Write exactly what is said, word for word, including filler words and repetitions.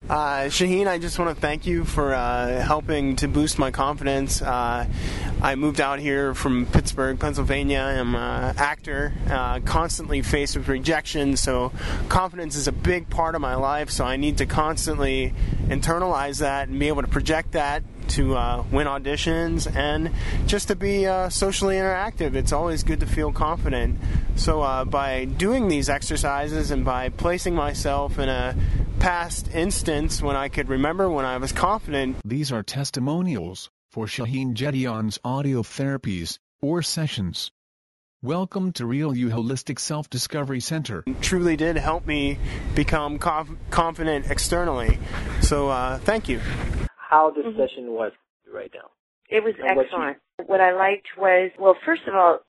Uh, Shaheen, I just want to thank you for uh, helping to boost my confidence. Uh, I moved out here from Pittsburgh, Pennsylvania. I'm an actor, uh, constantly faced with rejection, so confidence is a big part of my life, so I need to constantly internalize that and be able to project that to uh, win auditions and just to be uh, socially interactive. It's always good to feel confident. So uh, by doing these exercises and by placing myself in a past instance when I could remember when I was confident. These are testimonials for Shaheen Jedion's audio therapies or sessions. Welcome to Real You Holistic Self-Discovery Center. It truly did help me become conf- confident externally. So uh, thank you. How this Mm-hmm. session was right now? It was And what excellent. you- What I liked was, well, first of all,